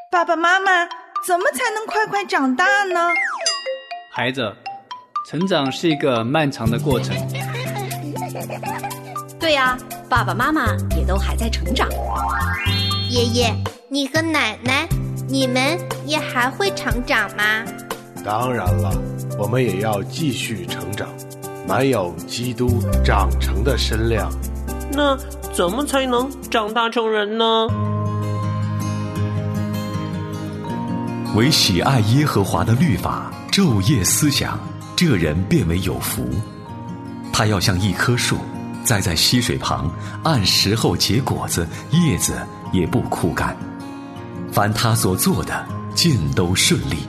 爸爸妈妈，怎么才能快快长大呢？ 孩子，成长是一个漫长的过程。 对呀，爸爸妈妈也都还在成长。 爷爷，你和奶奶，你们也还会成长吗？ 当然了，我们也要继续成长，满有基督长成的身量。 那怎么才能长大成人呢？ 唯喜爱耶和华的律法，昼夜思想，这人便为有福。他要像一棵树，栽在溪水旁，按时候结果子，叶子也不枯干。凡他所做的，尽都顺利。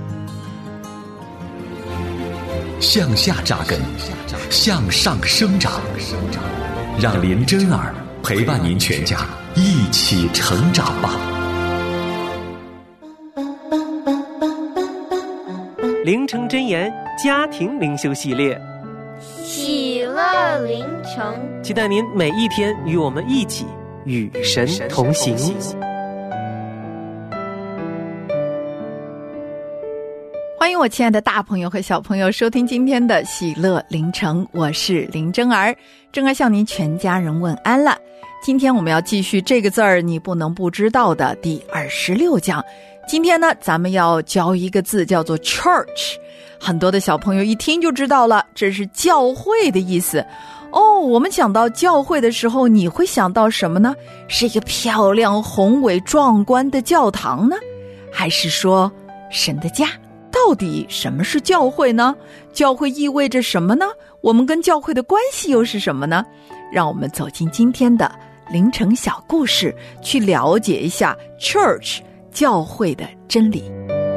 向下扎根，向上生长，让林真儿陪伴您全家一起成长吧。 灵城真言家庭灵修系列， 喜乐灵城， 期待您每一天与我们一起与神同行。 欢迎我亲爱的大朋友和小朋友收听今天的喜乐灵城，我是林真儿。真儿向您全家人问安了。今天我们要继续这个字儿你不能不知道的第26讲。今天呢，咱们要教一个字叫做 church。 很多的小朋友一听就知道了，这是教会的意思。我们讲到教会的时候，你会想到什么呢？是一个漂亮宏伟壮观的教堂呢，还是说神的家？到底什么是教会呢？教会意味着什么呢？我们跟教会的关系又是什么呢？让我们走进今天的灵城小故事，去了解一下 church 教会的真理。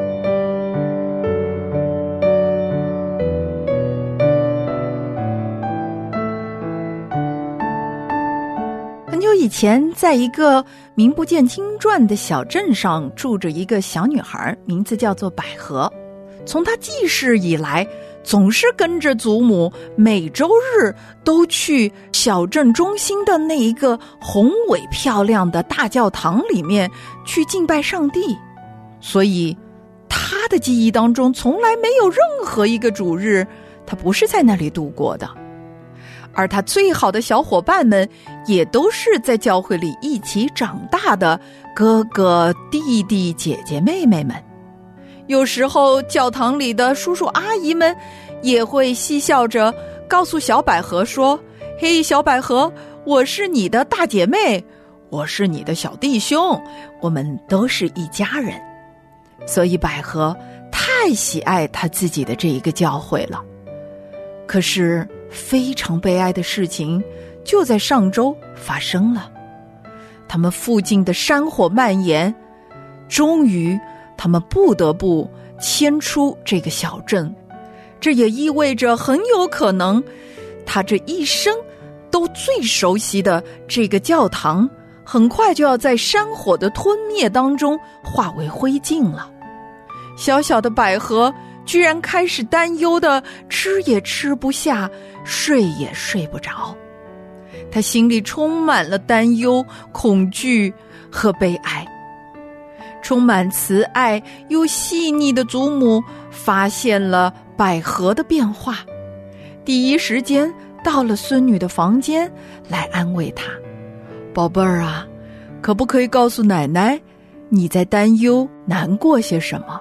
很久以前，在一个名不见经传的小镇上，住着一个小女孩，名字叫做百合。从她记事以来，总是跟着祖母每周日都去小镇中心的那一个宏伟漂亮的大教堂里面去敬拜上帝。所以她的记忆当中从来没有任何一个主日她不是在那里度过的。而她最好的小伙伴们也都是在教会里一起长大的哥哥弟弟姐姐妹妹们。有时候教堂里的叔叔阿姨们也会嬉笑着告诉小百合说，嘿，小百合，我是你的大姐妹，我是你的小弟兄，我们都是一家人。所以百合太喜爱她自己的这一个教会了。可是非常悲哀的事情就在上周发生了。他们附近的山火蔓延，终于他们不得不迁出这个小镇。这也意味着很有可能他这一生都最熟悉的这个教堂很快就要在山火的吞灭当中化为灰烬了。小小的百合居然开始担忧的吃也吃不下，睡也睡不着。他心里充满了担忧、恐惧和悲哀。充满慈爱又细腻的祖母发现了百合的变化，第一时间到了孙女的房间来安慰她。宝贝儿啊，可不可以告诉奶奶你在担忧难过些什么？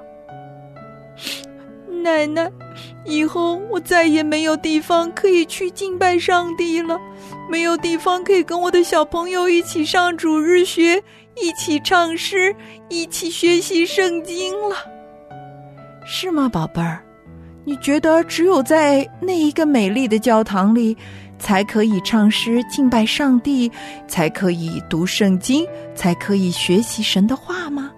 奶奶，以后我再也没有地方可以去敬拜上帝了，没有地方可以跟我的小朋友一起上主日学，一起唱诗，一起学习圣经了。是吗，宝贝儿？你觉得只有在那一个美丽的教堂里才可以唱诗敬拜上帝，才可以读圣经，才可以学习神的话吗？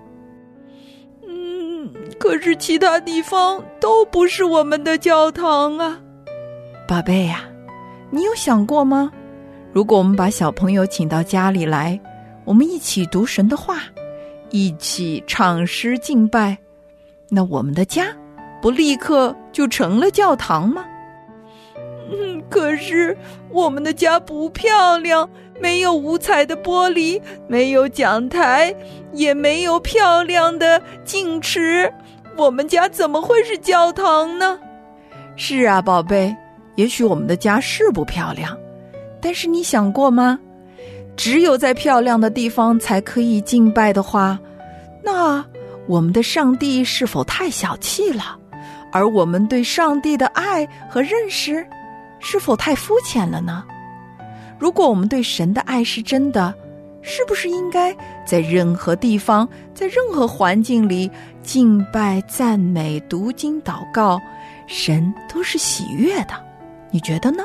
可是其他地方都不是我们的教堂啊。宝贝呀，你有想过吗？如果我们把小朋友请到家里来，我们一起读神的话，一起唱诗敬拜，那我们的家不立刻就成了教堂吗？可是我们的家不漂亮， 没有五彩的玻璃，没有讲台，也没有漂亮的镜池，我们家怎么会是教堂呢？是啊，宝贝，也许我们的家是不漂亮，但是你想过吗？只有在漂亮的地方才可以敬拜的话，那我们的上帝是否太小气了？而我们对上帝的爱和认识是否太肤浅了呢？如果我们对神的爱是真的，是不是应该在任何地方，在任何环境里敬拜、赞美、读经、祷告，神都是喜悦的？你觉得呢？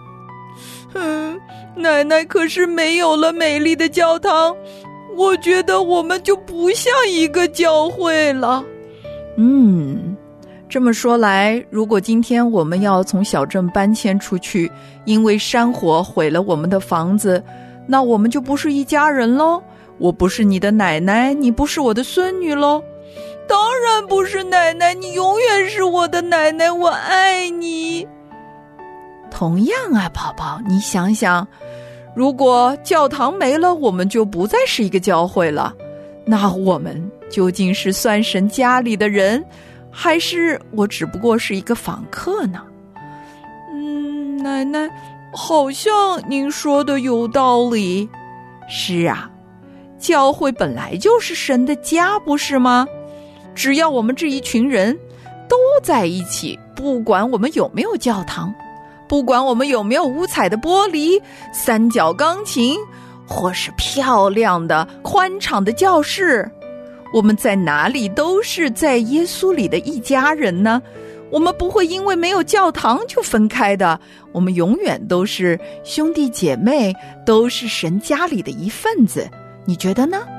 奶奶可是没有了美丽的教堂，我觉得我们就不像一个教会了。这么说来，如果今天我们要从小镇搬迁出去，因为山火毁了我们的房子，那我们就不是一家人咯。我不是你的奶奶，你不是我的孙女咯。当然不是，奶奶，你永远是我的奶奶，我爱你。同样啊，宝宝，你想想，如果教堂没了，我们就不再是一个教会了，那我们究竟是算神家里的人，还是我只不过是一个访客呢？奶奶，好像您说的有道理。是啊，教会本来就是神的家，不是吗？只要我们这一群人都在一起，不管我们有没有教堂，不管我们有没有五彩的玻璃、三角钢琴，或是漂亮的宽敞的教室，我们在哪里都是在耶稣里的一家人呢。我们不会因为没有教堂就分开的，我们永远都是兄弟姐妹，都是神家里的一份子。你觉得呢？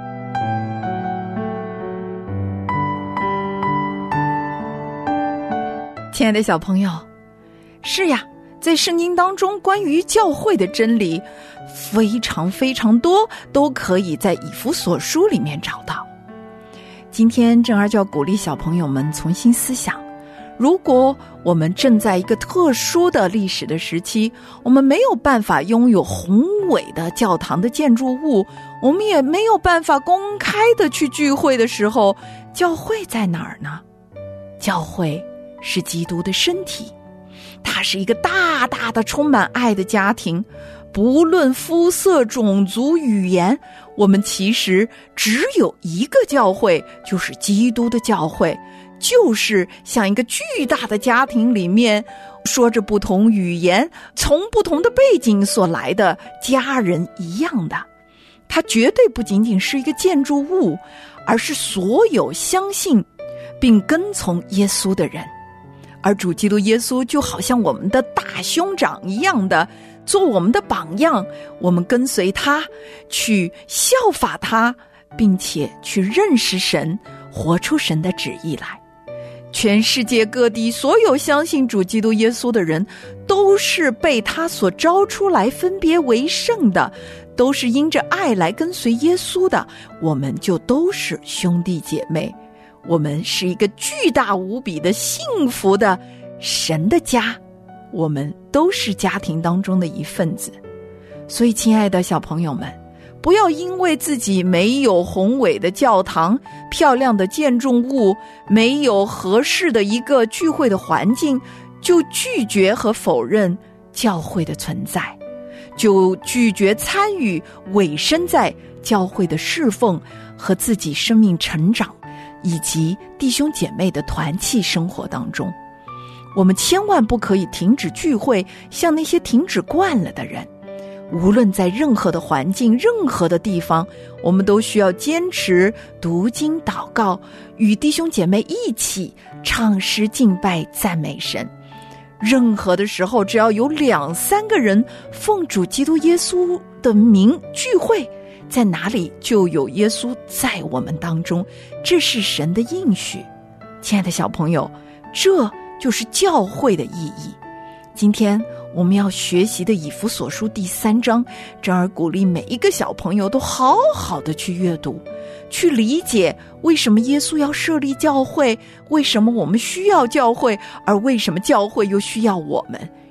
亲爱的小朋友，是呀，在圣经当中关于教会的真理非常非常多，都可以在以弗所书里面找到。今天正儿就要鼓励小朋友们重新思想，如果我们正在一个特殊的历史的时期，我们没有办法拥有宏伟的教堂的建筑物，我们也没有办法公开的去聚会的时候，教会在哪儿呢？教会是基督的身体，它是一个大大的充满爱的家庭，不论肤色、种族、语言，我们其实只有一个教会，就是基督的教会，就是像一个巨大的家庭里面说着不同语言、从不同的背景所来的家人一样的。它绝对不仅仅是一个建筑物，而是所有相信并跟从耶稣的人。而主基督耶稣就好像我们的大兄长一样的，做我们的榜样，我们跟随他，去效法他，并且去认识神，活出神的旨意来。全世界各地所有相信主基督耶稣的人，都是被他所招出来分别为圣的，都是因着爱来跟随耶稣的，我们就都是兄弟姐妹。我们是一个巨大无比的幸福的神的家，我们都是家庭当中的一份子。所以亲爱的小朋友们，不要因为自己没有宏伟的教堂、漂亮的建筑物，没有合适的一个聚会的环境，就拒绝和否认教会的存在，就拒绝参与委身在教会的侍奉和自己生命成长以及弟兄姐妹的团契生活当中。我们千万不可以停止聚会，像那些停止惯了的人。无论在任何的环境、任何的地方，我们都需要坚持读经祷告，与弟兄姐妹一起唱诗敬拜赞美神。任何的时候，只要有2-3个人奉主基督耶稣的名聚会，在哪里就有耶稣在我们当中，这是神的应许。亲爱的小朋友，这就是教会的意义。今天我们要学习的以弗所书第3章，正儿鼓励每一个小朋友都好好的去阅读，去理解为什么耶稣要设立教会，为什么我们需要教会，而为什么教会又需要我们，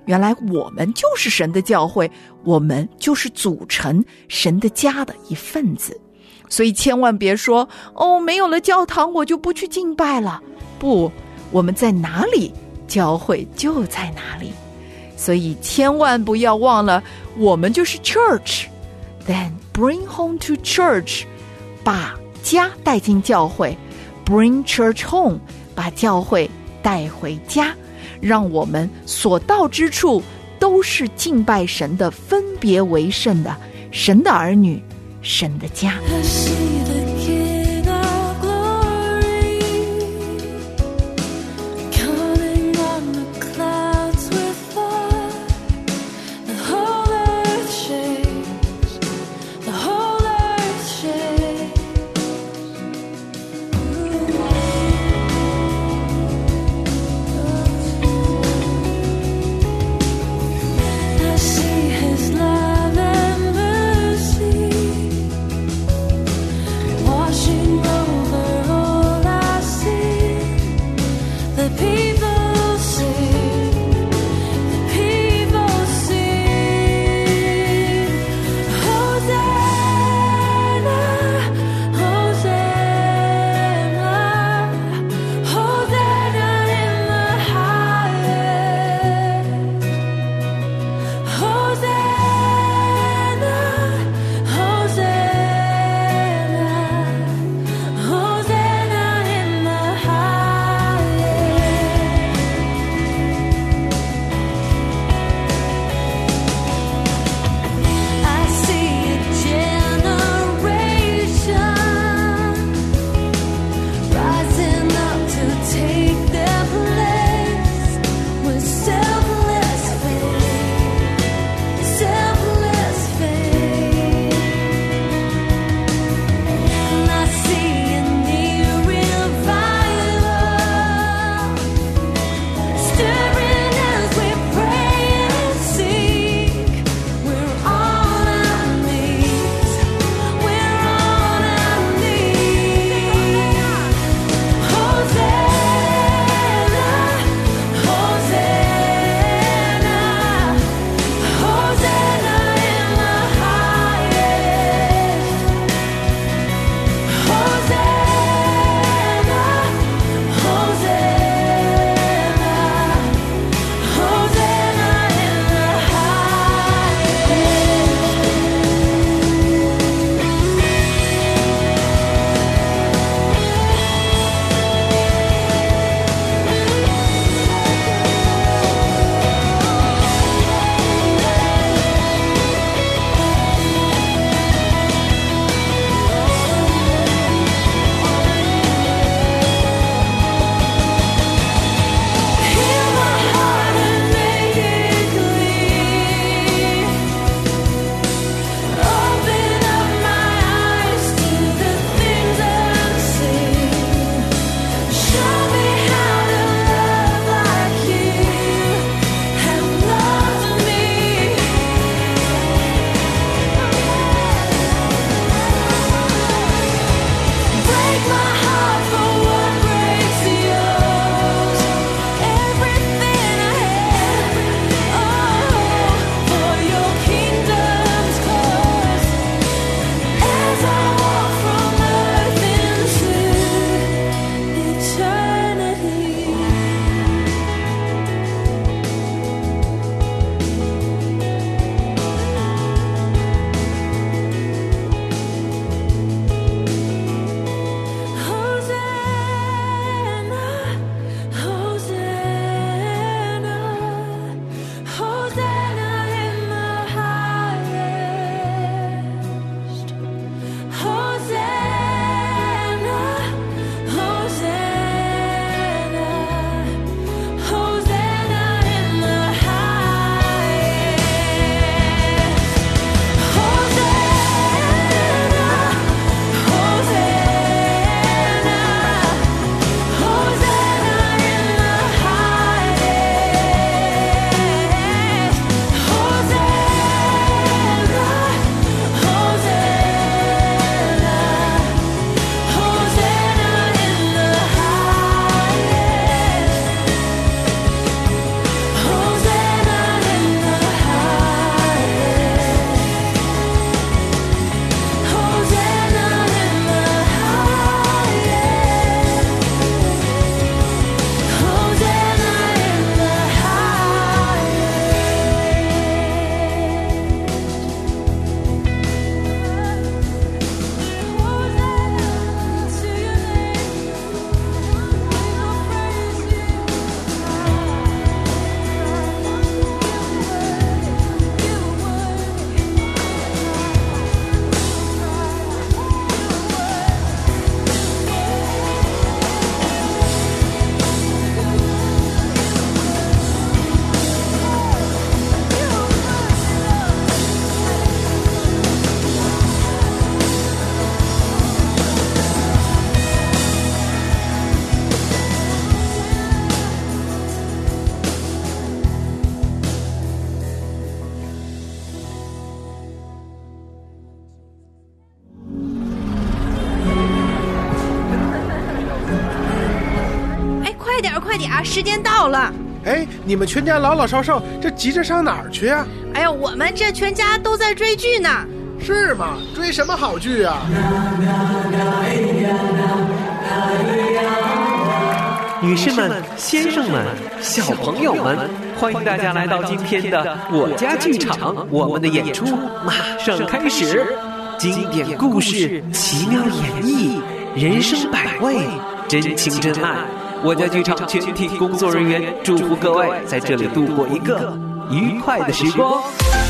原来我们就是神的教会，我们就是组成神的家的一份子。所以千万别说没有了教堂我就不去敬拜了，不，我们在哪里，教会就在哪里。所以千万不要忘了，我们就是 church， then bring home to church， 把家带进教会， bring church home， 把教会带回家，让我们所到之处都是敬拜神的，分别为圣的神的儿女，神的家。 快点啊，时间到了。 哎，你们全家老老少少这急着上哪儿去啊？ 哎呀，我们这全家都在追剧呢。 是吗？追什么好剧啊？ 女士们、先生们、小朋友们，欢迎大家来到今天的我家剧场，我们的演出马上开始。经典故事，奇妙演绎，人生百味，真情真爱。我家剧场全体工作人员祝福各位在这里度过一个愉快的时光。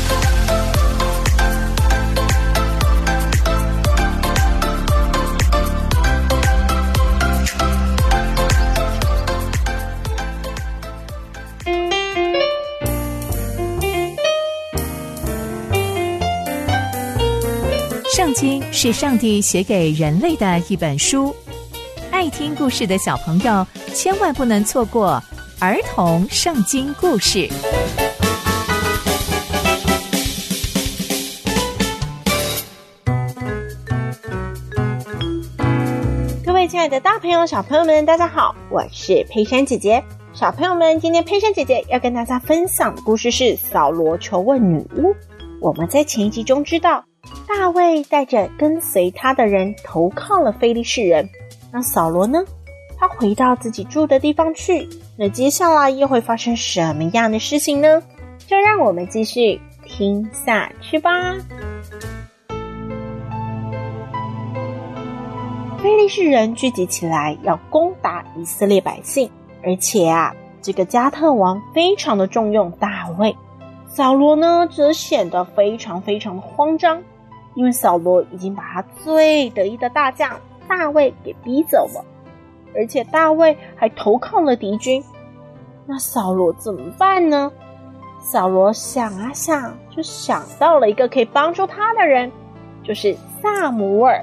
圣经是上帝写给人类的一本书，爱听故事的小朋友千万不能错过儿童圣经故事。 各位亲爱的大朋友小朋友们，大家好，我是佩珊姐姐。小朋友们，今天佩珊姐姐要跟大家分享的故事是扫罗求问女巫。我们在前一集中知道，大卫带着跟随他的人投靠了非利士人。那扫罗呢？他回到自己住的地方去。那接下来又会发生什么样的事情呢？就让我们继续听下去吧。非利士人聚集起来要攻打以色列百姓，而且这个加特王非常的重用大卫。扫罗呢，则显得非常非常的慌张，因为扫罗已经把他最得意的大将大卫给逼走了，而且大卫还投靠了敌军。那扫罗怎么办呢？扫罗想啊想，就想到了一个可以帮助他的人，就是撒母耳。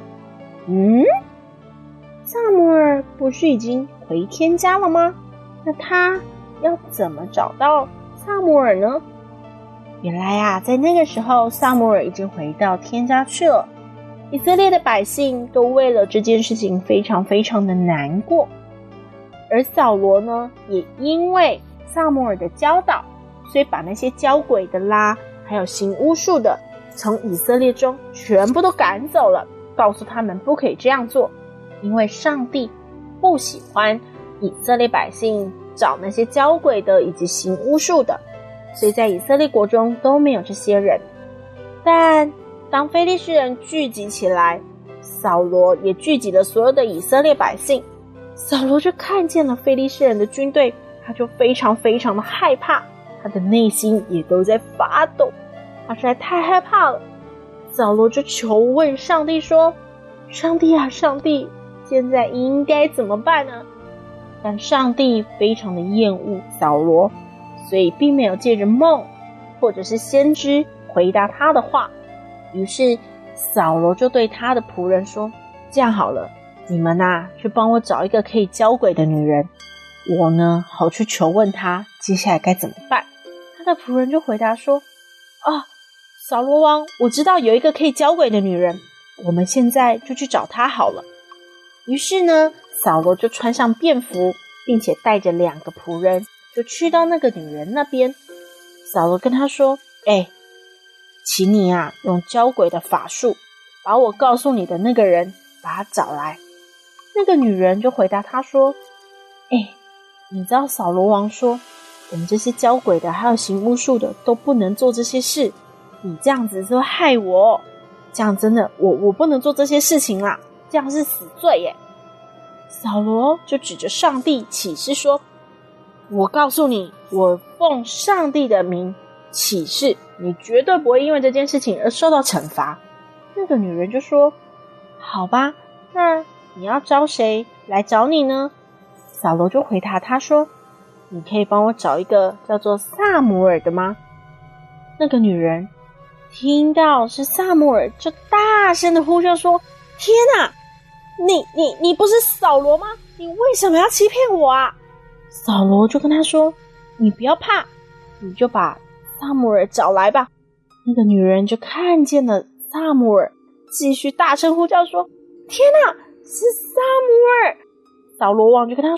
撒母耳不是已经回天家了吗？那他要怎么找到撒母耳呢？原来在那个时候撒母耳已经回到天家去了。以色列的百姓都为了这件事情非常非常的难过，而扫罗呢，也因为撒母耳的教导，所以把那些交鬼的啦，还有行巫术的，从以色列中全部都赶走了，告诉他们不可以这样做，因为上帝不喜欢以色列百姓找那些交鬼的以及行巫术的，所以在以色列国中都没有这些人。但当非利士人聚集起来，扫罗也聚集了所有的以色列百姓，扫罗就看见了非利士人的军队，他就非常非常的害怕，他的内心也都在发抖，他实在太害怕了。扫罗就求问上帝说，上帝啊，上帝，现在应该怎么办呢？但上帝非常的厌恶扫罗，所以并没有借着梦或者是先知回答他的话。于是扫罗就对他的仆人说，这样好了，你们去帮我找一个可以交鬼的女人，我呢好去求问他接下来该怎么办。他的仆人就回答说，扫罗王，我知道有一个可以交鬼的女人，我们现在就去找她好了。于是呢，扫罗就穿上便服，并且带着2个仆人就去到那个女人那边。扫罗跟他说，请你用交鬼的法术把我告诉你的那个人把他找来。那个女人就回答他说，你知道扫罗王说我们这些交鬼的还有行巫术的都不能做这些事，你这样子是会害我，这样真的我不能做这些事情啦，这样是死罪耶。扫罗就指着上帝起誓说，我告诉你，我奉上帝的名起誓，你绝对不会因为这件事情而受到惩罚。那个女人就说，好吧，那你要招谁来找你呢？扫罗就回答他说，你可以帮我找一个叫做撒母耳的吗？那个女人听到是撒母耳，就大声的呼叫说，天哪，你不是扫罗吗？你为什么要欺骗我啊？扫罗就跟他说，你不要怕，你就把撒母耳找来吧。那个女人就看见了撒母耳，继续大声呼叫说，天哪，是撒母耳！扫罗王就跟他说，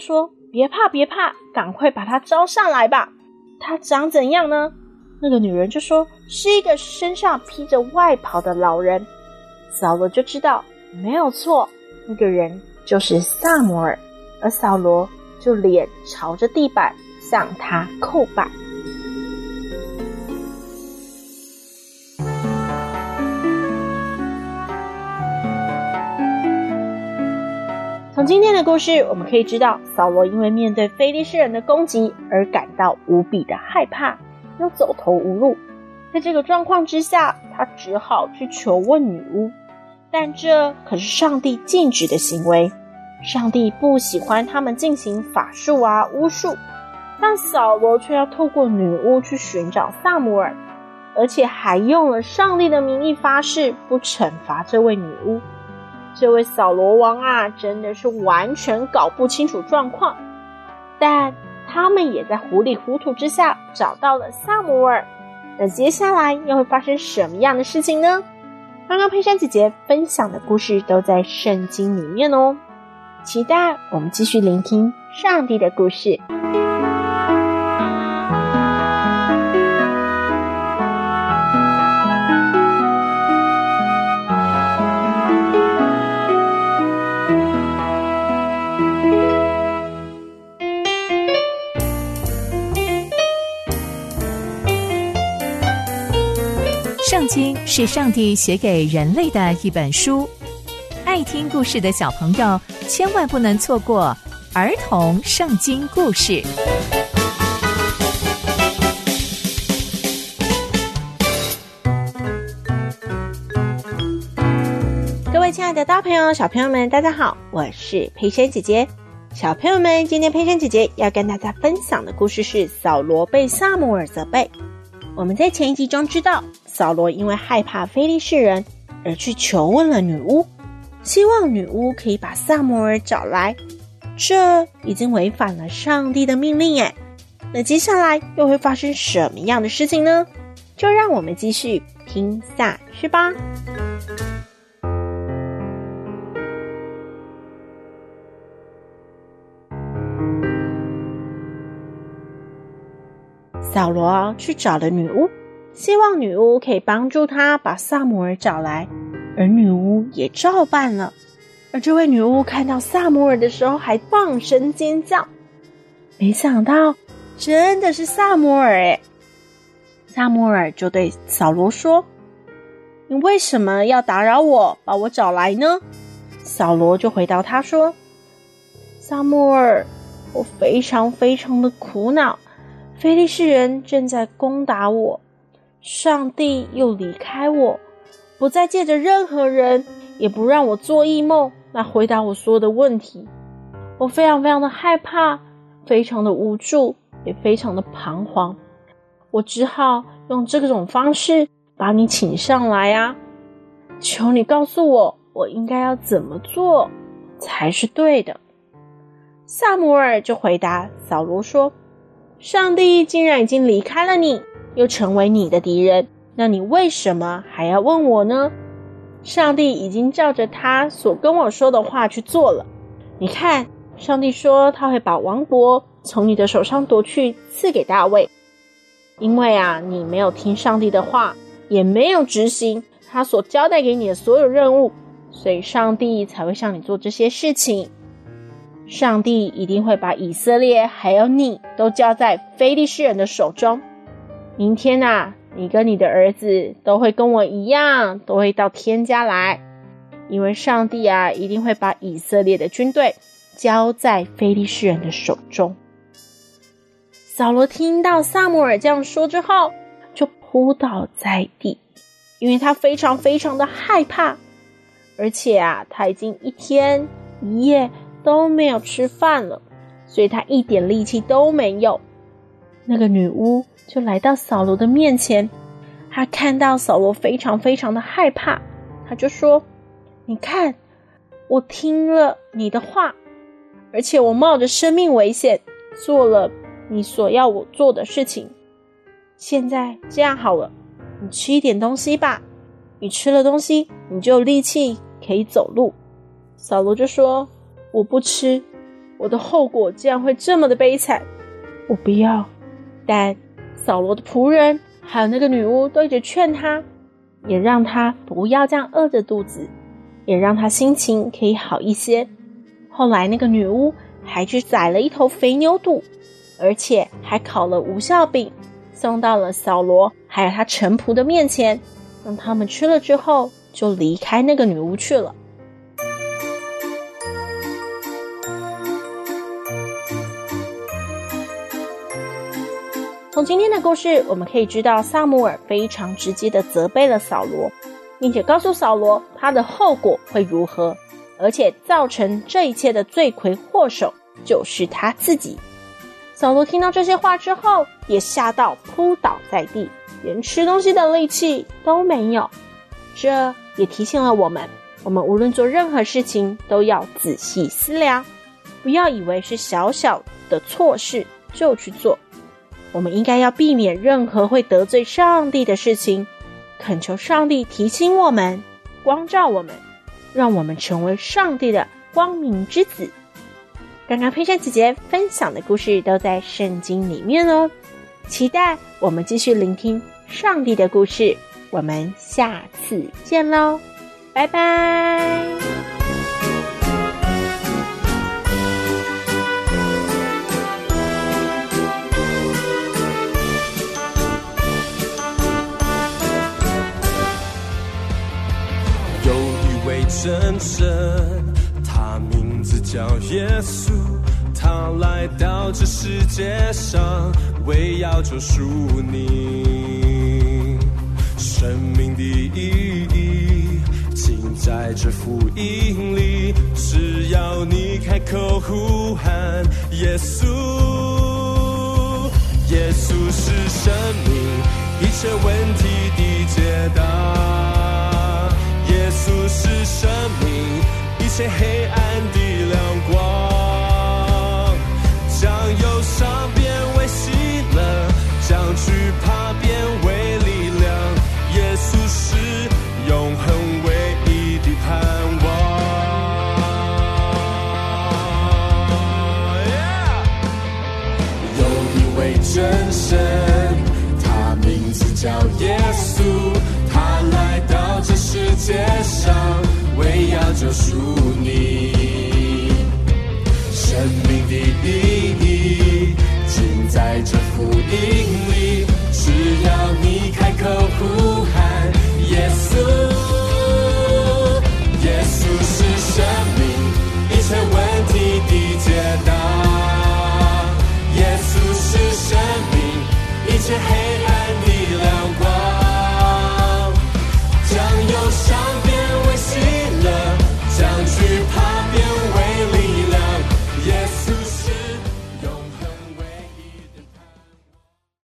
别怕别怕，赶快把他招上来吧。他长怎样呢？那个女人就说，是一个身上披着外袍的老人。扫罗就知道没有错，那个人就是撒母耳，而扫罗就脸朝着地板向他叩拜。从今天的故事我们可以知道，扫罗因为面对非利士人的攻击而感到无比的害怕，又走投无路。在这个状况之下，他只好去求问女巫，但这可是上帝禁止的行为，上帝不喜欢他们进行法术啊、巫术，但扫罗却要透过女巫去寻找撒母耳，而且还用了上帝的名义发誓不惩罚这位女巫。这位扫罗王啊，真的是完全搞不清楚状况，但他们也在糊里糊涂之下找到了撒母耳。那接下来又会发生什么样的事情呢？刚刚佩珊姐姐分享的故事都在圣经里面哦，期待我们继续聆听上帝的故事。 圣经是上帝写给人类的一本书，爱听故事的小朋友千万不能错过儿童圣经故事。 各位亲爱的大朋友小朋友们，大家好，我是佩珊姐姐。小朋友们，今天佩珊姐姐要跟大家分享的故事是扫罗被撒母耳责备。我们在前一集中知道，扫罗因为害怕非利士人而去求问了女巫，希望女巫可以把撒母耳找来，这已经违反了上帝的命令耶。那接下来又会发生什么样的事情呢？就让我们继续听下去吧。扫罗去找了女巫，希望女巫可以帮助他把撒母耳找来，而女巫也照办了。而这位女巫看到撒母耳的时候还放声尖叫，没想到真的是撒母耳耶。撒母耳就对扫罗说，你为什么要打扰我，把我找来呢？扫罗就回答他说，撒母耳，我非常非常的苦恼，非利士人正在攻打我，上帝又离开我，不再借着任何人，也不让我做异梦来回答我所有的问题。我非常非常的害怕，非常的无助，也非常的彷徨。我只好用这种方式把你请上来啊！求你告诉我，我应该要怎么做才是对的。撒母耳就回答扫罗说，上帝竟然已经离开了你，又成为你的敌人，那你为什么还要问我呢？上帝已经照着他所跟我说的话去做了。你看，上帝说他会把王国从你的手上夺去，赐给大卫。因为啊，你没有听上帝的话，也没有执行他所交代给你的所有任务，所以上帝才会向你做这些事情。上帝一定会把以色列还有你都交在非利士人的手中。明天啊，你跟你的儿子都会跟我一样，都会到天家来，因为上帝啊，一定会把以色列的军队交在非利士人的手中。扫罗听到撒母耳这样说之后，就扑倒在地，因为他非常非常的害怕，而且啊，他已经一天一夜都没有吃饭了，所以他一点力气都没有。那个女巫就来到扫罗的面前，她看到扫罗非常非常的害怕，她就说，你看，我听了你的话，而且我冒着生命危险做了你所要我做的事情。现在这样好了，你吃一点东西吧，你吃了东西，你就有力气可以走路。扫罗就说，我不吃， 我的后果竟然会这么的悲惨，我不要。但扫罗的仆人还有那个女巫都一直劝他，也让他不要这样饿着肚子，也让他心情可以好一些。后来那个女巫还去宰了一头肥牛肚，而且还烤了无酵饼，送到了扫罗还有他臣仆的面前，让他们吃了之后就离开那个女巫去了。从今天的故事我们可以知道，撒母耳非常直接地责备了扫罗，并且告诉扫罗他的后果会如何，而且造成这一切的罪魁祸首就是他自己。扫罗听到这些话之后也吓到扑倒在地，连吃东西的力气都没有。这也提醒了我们无论做任何事情都要仔细思量，不要以为是小小的错事就去做。我们应该要避免任何会得罪上帝的事情，恳求上帝提醒我们，光照我们，让我们成为上帝的光明之子。刚刚佩珊姐姐分享的故事都在圣经里面哦，期待我们继续聆听上帝的故事。我们下次见咯，拜拜。 真神，他名字叫耶稣，他来到这世界上，为要救赎你。生命的意义尽在这福音里，只要你开口呼喊耶稣。耶稣是生命一切问题的解答，耶稣是生命一切黑暗的亮光，将忧伤变为喜乐，将惧怕变为力量，耶稣是永恒唯一的盼望。有一位真神，他名字叫耶稣，他来到这世界上，为要救赎你。生命的意义尽在这福音里，只要你开口呼喊耶稣。耶稣是生命一切问题的解答，耶稣是生命一切黑